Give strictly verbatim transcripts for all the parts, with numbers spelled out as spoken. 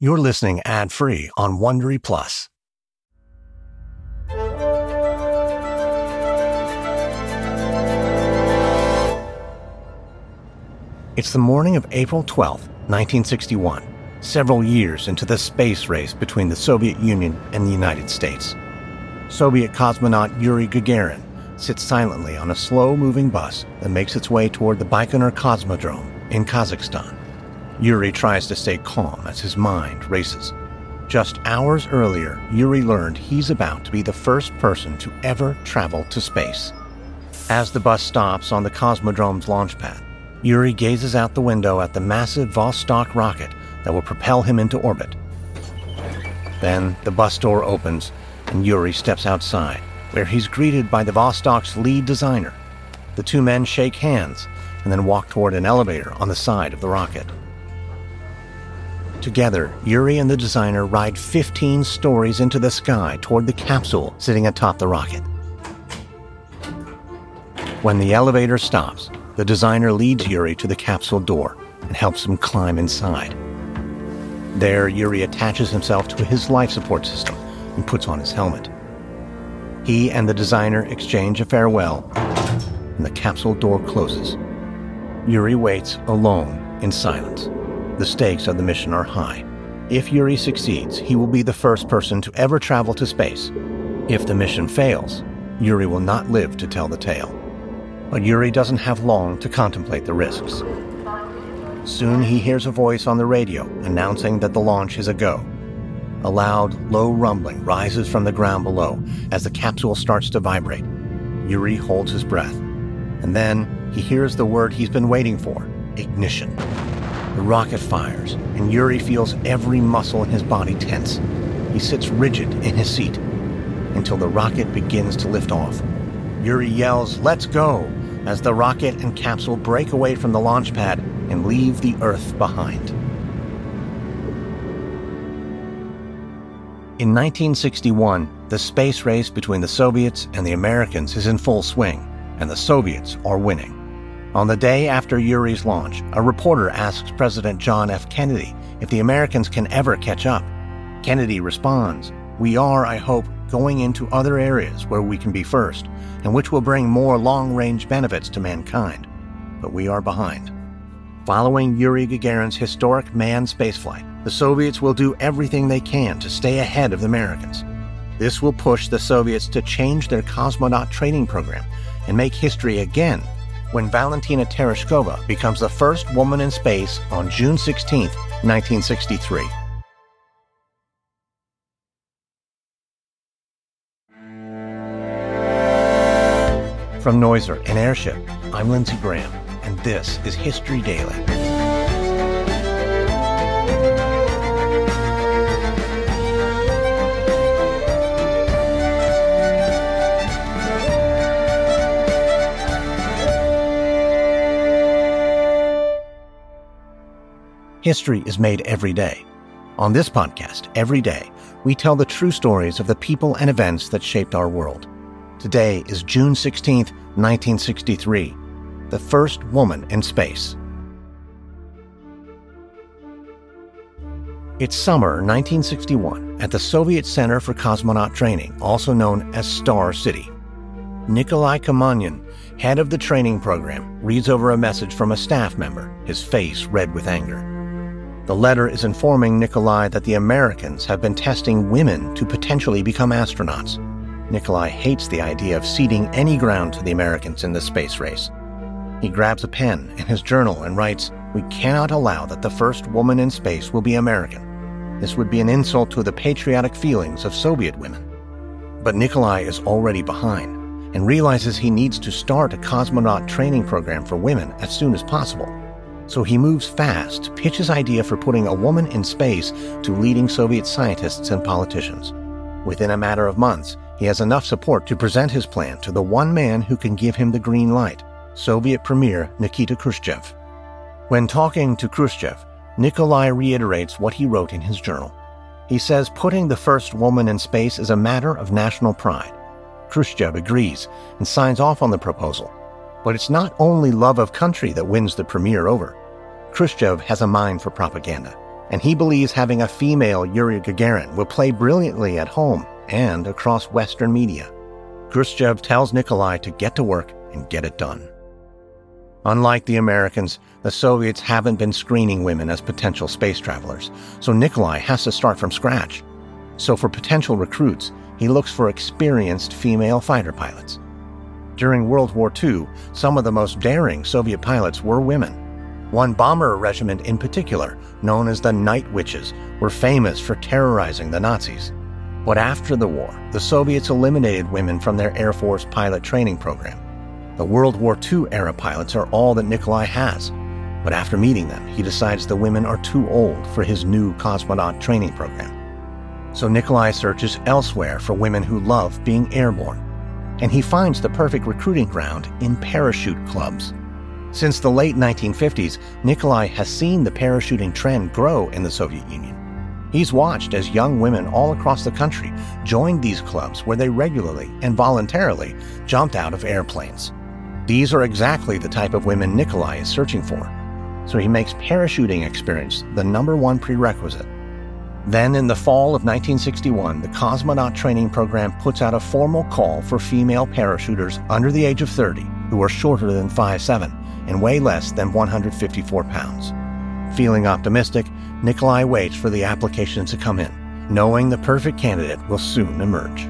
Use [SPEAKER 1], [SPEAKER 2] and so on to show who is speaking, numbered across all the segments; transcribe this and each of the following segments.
[SPEAKER 1] You're listening ad-free on Wondery Plus. It's the morning of April twelfth, nineteen sixty-one, several years into the space race between the Soviet Union and the United States. Soviet cosmonaut Yuri Gagarin sits silently on a slow-moving bus that makes its way toward the Baikonur Cosmodrome in Kazakhstan. Yuri tries to stay calm as his mind races. Just hours earlier, Yuri learned he's about to be the first person to ever travel to space. As the bus stops on the Cosmodrome's launch pad, Yuri gazes out the window at the massive Vostok rocket that will propel him into orbit. Then the bus door opens and Yuri steps outside, where he's greeted by the Vostok's lead designer. The two men shake hands and then walk toward an elevator on the side of the rocket. Together, Yuri and the designer ride fifteen stories into the sky toward the capsule sitting atop the rocket. When the elevator stops, the designer leads Yuri to the capsule door and helps him climb inside. There, Yuri attaches himself to his life support system and puts on his helmet. He and the designer exchange a farewell, and the capsule door closes. Yuri waits alone in silence. The stakes of the mission are high. If Yuri succeeds, he will be the first person to ever travel to space. If the mission fails, Yuri will not live to tell the tale. But Yuri doesn't have long to contemplate the risks. Soon he hears a voice on the radio announcing that the launch is a go. A loud, low rumbling rises from the ground below as the capsule starts to vibrate. Yuri holds his breath. And then he hears the word he's been waiting for: ignition. The rocket fires, and Yuri feels every muscle in his body tense. He sits rigid in his seat until the rocket begins to lift off. Yuri yells, "Let's go!" as the rocket and capsule break away from the launch pad and leave the Earth behind. In nineteen sixty-one, the space race between the Soviets and the Americans is in full swing, and the Soviets are winning. On the day after Yuri's launch, a reporter asks President John F. Kennedy if the Americans can ever catch up. Kennedy responds, "We are, I hope, going into other areas where we can be first, and which will bring more long-range benefits to mankind. But we are behind." Following Yuri Gagarin's historic manned spaceflight, the Soviets will do everything they can to stay ahead of the Americans. This will push the Soviets to change their cosmonaut training program and make history again when Valentina Tereshkova becomes the first woman in space on June sixteenth, nineteen sixty-three. From Noiser and Airship, I'm Lindsey Graham, and this is History Daily. History is made every day. On this podcast, every day, we tell the true stories of the people and events that shaped our world. Today is June sixteenth, nineteen sixty-three, the first woman in space. It's summer nineteen sixty-one at the Soviet Center for Cosmonaut Training, also known as Star City. Nikolai Kamenyin, head of the training program, reads over a message from a staff member, his face red with anger. The letter is informing Nikolai that the Americans have been testing women to potentially become astronauts. Nikolai hates the idea of ceding any ground to the Americans in the space race. He grabs a pen and his journal and writes, "We cannot allow that the first woman in space will be American. This would be an insult to the patriotic feelings of Soviet women." But Nikolai is already behind and realizes he needs to start a cosmonaut training program for women as soon as possible. So he moves fast to pitch his idea for putting a woman in space to leading Soviet scientists and politicians. Within a matter of months, he has enough support to present his plan to the one man who can give him the green light, Soviet Premier Nikita Khrushchev. When talking to Khrushchev, Nikolai reiterates what he wrote in his journal. He says putting the first woman in space is a matter of national pride. Khrushchev agrees and signs off on the proposal. But it's not only love of country that wins the premier over. Khrushchev has a mind for propaganda, and he believes having a female Yuri Gagarin will play brilliantly at home and across Western media. Khrushchev tells Nikolai to get to work and get it done. Unlike the Americans, the Soviets haven't been screening women as potential space travelers, so Nikolai has to start from scratch. So for potential recruits, he looks for experienced female fighter pilots. During World War Two, some of the most daring Soviet pilots were women. One bomber regiment in particular, known as the Night Witches, were famous for terrorizing the Nazis. But after the war, the Soviets eliminated women from their Air Force pilot training program. The World War Two era pilots are all that Nikolai has, but after meeting them, he decides the women are too old for his new cosmonaut training program. So Nikolai searches elsewhere for women who love being airborne, and he finds the perfect recruiting ground in parachute clubs. Since the late nineteen fifties, Nikolai has seen the parachuting trend grow in the Soviet Union. He's watched as young women all across the country joined these clubs where they regularly and voluntarily jumped out of airplanes. These are exactly the type of women Nikolai is searching for, so he makes parachuting experience the number one prerequisite. Then in the fall of nineteen sixty-one, the cosmonaut training program puts out a formal call for female parachuters under the age of thirty who are shorter than five foot seven and weigh less than one hundred fifty-four pounds. Feeling optimistic, Nikolai waits for the applications to come in, knowing the perfect candidate will soon emerge.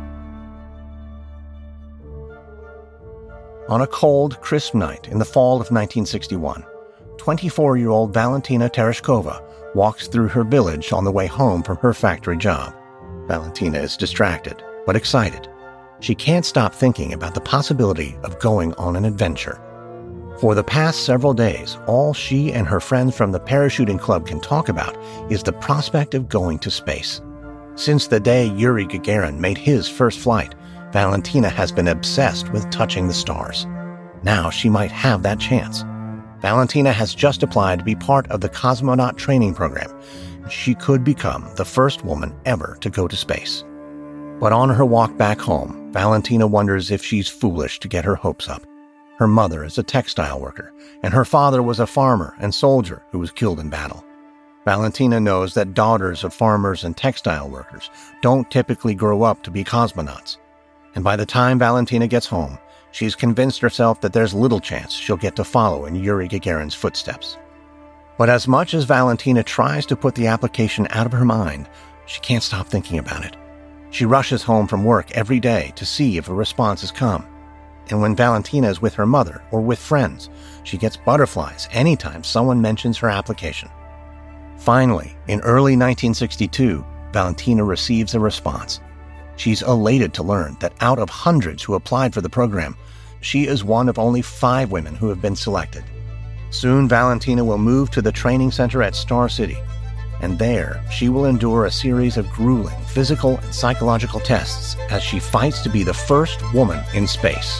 [SPEAKER 1] On a cold, crisp night in the fall of nineteen sixty-one, twenty-four-year-old Valentina Tereshkova walks through her village on the way home from her factory job. Valentina is distracted, but excited. She can't stop thinking about the possibility of going on an adventure. For the past several days, all she and her friends from the parachuting club can talk about is the prospect of going to space. Since the day Yuri Gagarin made his first flight, Valentina has been obsessed with touching the stars. Now she might have that chance. Valentina has just applied to be part of the cosmonaut training program. She could become the first woman ever to go to space. But on her walk back home, Valentina wonders if she's foolish to get her hopes up. Her mother is a textile worker, and her father was a farmer and soldier who was killed in battle. Valentina knows that daughters of farmers and textile workers don't typically grow up to be cosmonauts. And by the time Valentina gets home, she's convinced herself that there's little chance she'll get to follow in Yuri Gagarin's footsteps. But as much as Valentina tries to put the application out of her mind, she can't stop thinking about it. She rushes home from work every day to see if a response has come. And when Valentina is with her mother or with friends, she gets butterflies anytime someone mentions her application. Finally, in early nineteen sixty-two, Valentina receives a response. She's elated to learn that out of hundreds who applied for the program, she is one of only five women who have been selected. Soon, Valentina will move to the training center at Star City, and there she will endure a series of grueling physical and psychological tests as she fights to be the first woman in space.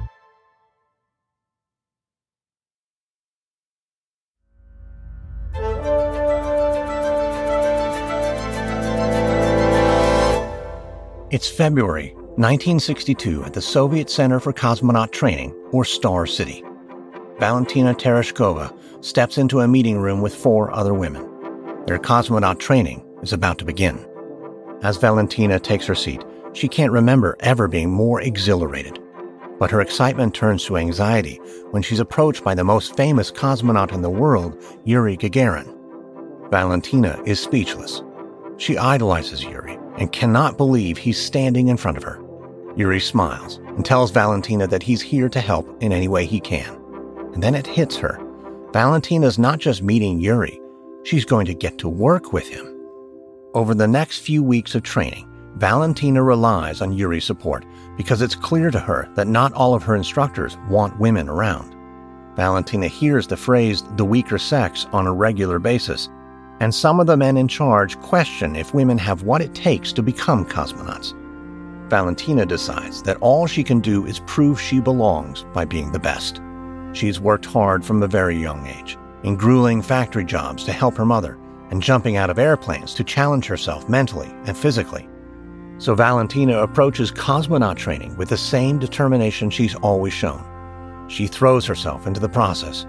[SPEAKER 1] It's February nineteen sixty-two at the Soviet Center for Cosmonaut Training, or Star City. Valentina Tereshkova steps into a meeting room with four other women. Their cosmonaut training is about to begin. As Valentina takes her seat, she can't remember ever being more exhilarated. But her excitement turns to anxiety when she's approached by the most famous cosmonaut in the world, Yuri Gagarin. Valentina is speechless. She idolizes Yuri and cannot believe he's standing in front of her. Yuri smiles and tells Valentina that he's here to help in any way he can. And then it hits her. Valentina's not just meeting Yuri, she's going to get to work with him. Over the next few weeks of training, Valentina relies on Yuri's support because it's clear to her that not all of her instructors want women around. Valentina hears the phrase "the weaker sex" on a regular basis, and some of the men in charge question if women have what it takes to become cosmonauts. Valentina decides that all she can do is prove she belongs by being the best. She's worked hard from a very young age, in grueling factory jobs to help her mother, and jumping out of airplanes to challenge herself mentally and physically. So Valentina approaches cosmonaut training with the same determination she's always shown. She throws herself into the process.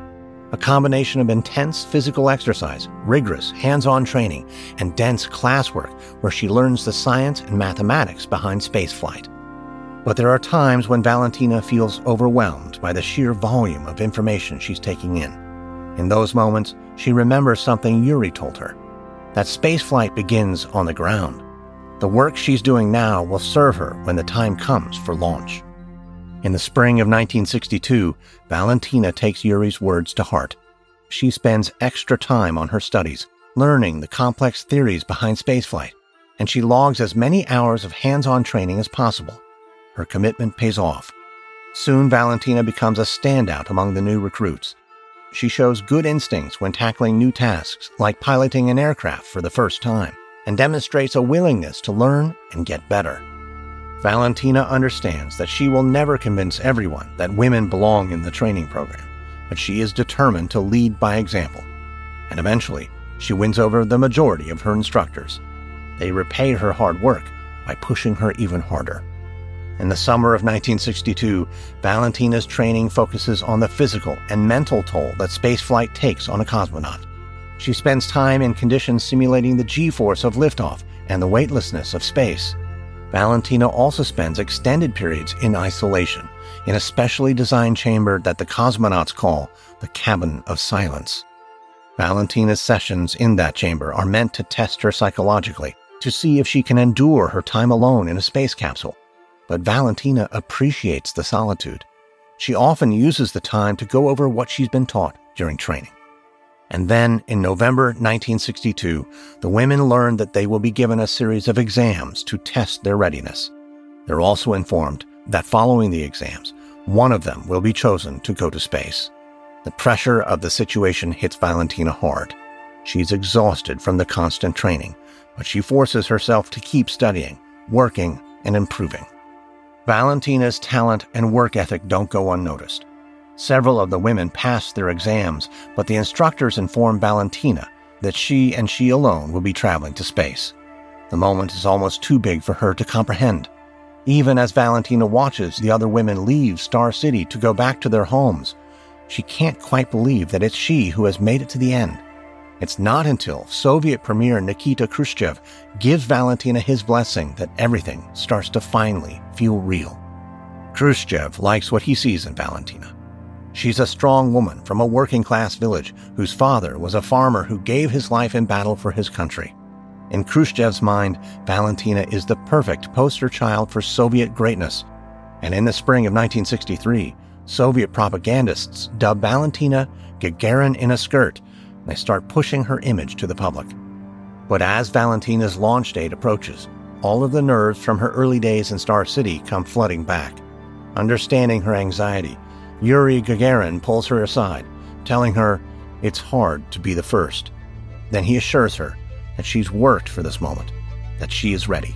[SPEAKER 1] a combination of intense physical exercise, rigorous hands-on training, and dense classwork where she learns the science and mathematics behind spaceflight. But there are times when Valentina feels overwhelmed by the sheer volume of information she's taking in. In those moments, she remembers something Yuri told her, that spaceflight begins on the ground. The work she's doing now will serve her when the time comes for launch. In the spring of nineteen sixty-two, Valentina takes Yuri's words to heart. She spends extra time on her studies, learning the complex theories behind spaceflight, and she logs as many hours of hands-on training as possible. Her commitment pays off. Soon, Valentina becomes a standout among the new recruits. She shows good instincts when tackling new tasks, like piloting an aircraft for the first time, and demonstrates a willingness to learn and get better. Valentina understands that she will never convince everyone that women belong in the training program, but she is determined to lead by example. And eventually, she wins over the majority of her instructors. They repay her hard work by pushing her even harder. In the summer of nineteen sixty-two, Valentina's training focuses on the physical and mental toll that spaceflight takes on a cosmonaut. She spends time in conditions simulating the G-force of liftoff and the weightlessness of space. Valentina also spends extended periods in isolation, in a specially designed chamber that the cosmonauts call the Cabin of Silence. Valentina's sessions in that chamber are meant to test her psychologically, to see if she can endure her time alone in a space capsule. But Valentina appreciates the solitude. She often uses the time to go over what she's been taught during training. And then, in November nineteen sixty-two, the women learn that they will be given a series of exams to test their readiness. They're also informed that following the exams, one of them will be chosen to go to space. The pressure of the situation hits Valentina hard. She's exhausted from the constant training, but she forces herself to keep studying, working, and improving. Valentina's talent and work ethic don't go unnoticed. Several of the women pass their exams, but the instructors inform Valentina that she and she alone will be traveling to space. The moment is almost too big for her to comprehend. Even as Valentina watches the other women leave Star City to go back to their homes, she can't quite believe that it's she who has made it to the end. It's not until Soviet Premier Nikita Khrushchev gives Valentina his blessing that everything starts to finally feel real. Khrushchev likes what he sees in Valentina. She's a strong woman from a working-class village whose father was a farmer who gave his life in battle for his country. In Khrushchev's mind, Valentina is the perfect poster child for Soviet greatness. And in the spring of nineteen sixty-three, Soviet propagandists dub Valentina Gagarin in a skirt. They start pushing her image to the public. But as Valentina's launch date approaches, all of the nerves from her early days in Star City come flooding back. Understanding her anxiety, Yuri Gagarin pulls her aside, telling her it's hard to be the first. Then he assures her that she's worked for this moment, that she is ready.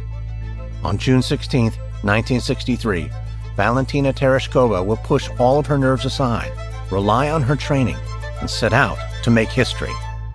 [SPEAKER 1] On June sixteenth, nineteen sixty-three, Valentina Tereshkova will push all of her nerves aside, rely on her training, and set out to make history.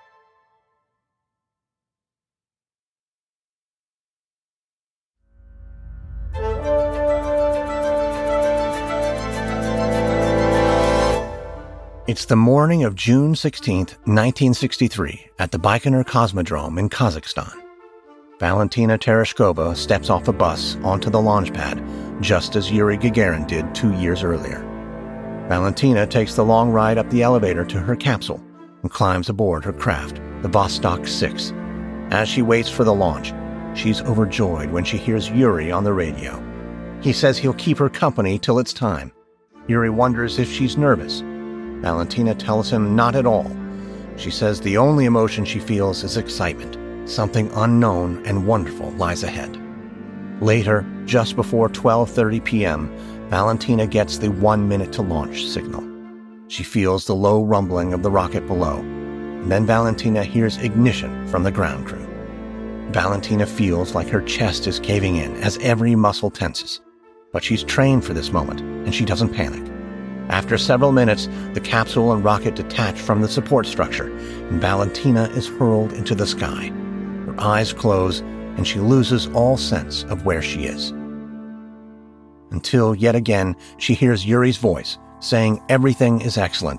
[SPEAKER 1] It's the morning of June sixteenth, nineteen sixty-three, at the Baikonur Cosmodrome in Kazakhstan. Valentina Tereshkova steps off a bus onto the launch pad, just as Yuri Gagarin did two years earlier. Valentina takes the long ride up the elevator to her capsule and climbs aboard her craft, the Vostok six. As she waits for the launch, she's overjoyed when she hears Yuri on the radio. He says he'll keep her company till it's time. Yuri wonders if she's nervous. Valentina tells him not at all. She says the only emotion she feels is excitement. Something unknown and wonderful lies ahead. Later, just before twelve thirty p.m., Valentina gets the one-minute-to-launch signal. She feels the low rumbling of the rocket below, and then Valentina hears ignition from the ground crew. Valentina feels like her chest is caving in as every muscle tenses. But she's trained for this moment, and she doesn't panic. After several minutes, the capsule and rocket detach from the support structure, and Valentina is hurled into the sky. Her eyes close, and she loses all sense of where she is. Until, yet again, she hears Yuri's voice, saying everything is excellent.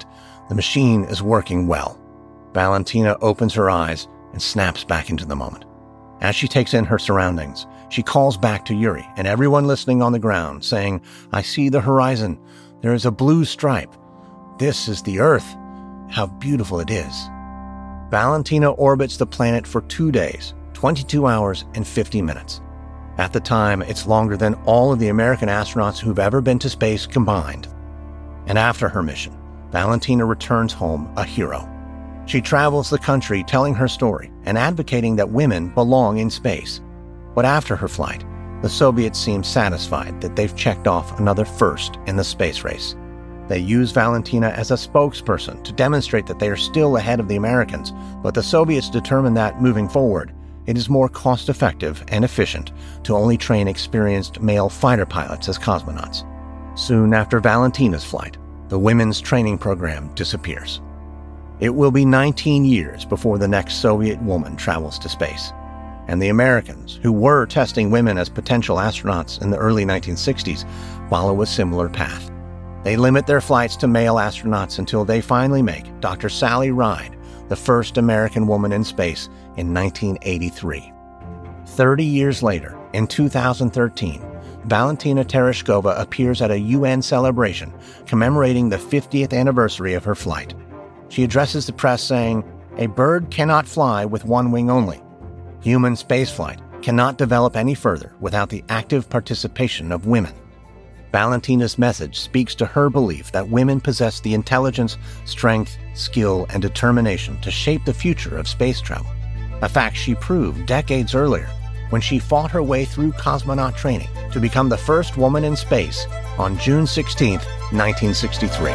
[SPEAKER 1] The machine is working well. Valentina opens her eyes and snaps back into the moment. As she takes in her surroundings, she calls back to Yuri and everyone listening on the ground, saying, "I see the horizon. There is a blue stripe. This is the Earth. How beautiful it is." Valentina orbits the planet for two days, twenty-two hours and fifty minutes. At the time, it's longer than all of the American astronauts who've ever been to space combined. And after her mission, Valentina returns home a hero. She travels the country telling her story and advocating that women belong in space. But after her flight, the Soviets seem satisfied that they've checked off another first in the space race. They use Valentina as a spokesperson to demonstrate that they are still ahead of the Americans, but the Soviets determine that, moving forward, it is more cost-effective and efficient to only train experienced male fighter pilots as cosmonauts. Soon after Valentina's flight, the women's training program disappears. It will be nineteen years before the next Soviet woman travels to space. And the Americans, who were testing women as potential astronauts in the early nineteen sixties, follow a similar path. They limit their flights to male astronauts until they finally make Doctor Sally Ride the first American woman in space in nineteen eighty-three. Thirty years later, in two thousand thirteen, Valentina Tereshkova appears at a U N celebration commemorating the fiftieth anniversary of her flight. She addresses the press saying, "A bird cannot fly with one wing only. Human spaceflight cannot develop any further without the active participation of women." Valentina's message speaks to her belief that women possess the intelligence, strength, skill, and determination to shape the future of space travel, a fact she proved decades earlier when she fought her way through cosmonaut training to become the first woman in space on June sixteenth, nineteen sixty-three.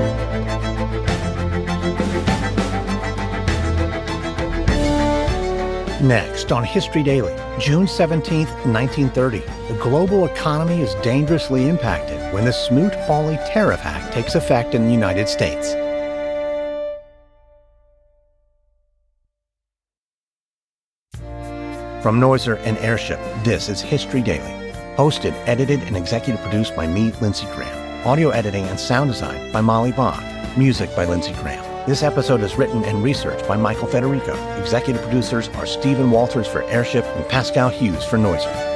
[SPEAKER 1] Next on History Daily, June seventeenth, nineteen thirty, the global economy is dangerously impacted when the Smoot-Hawley tariff act takes effect in the United States. From Noiser and Airship, this is History Daily. Hosted, edited, and executive produced by me, Lindsey Graham. Audio editing and sound design by Molly Bach. Music by Lindsey Graham. This episode is written and researched by Michael Federico. Executive producers are Stephen Walters for Airship and Pascal Hughes for Noiser.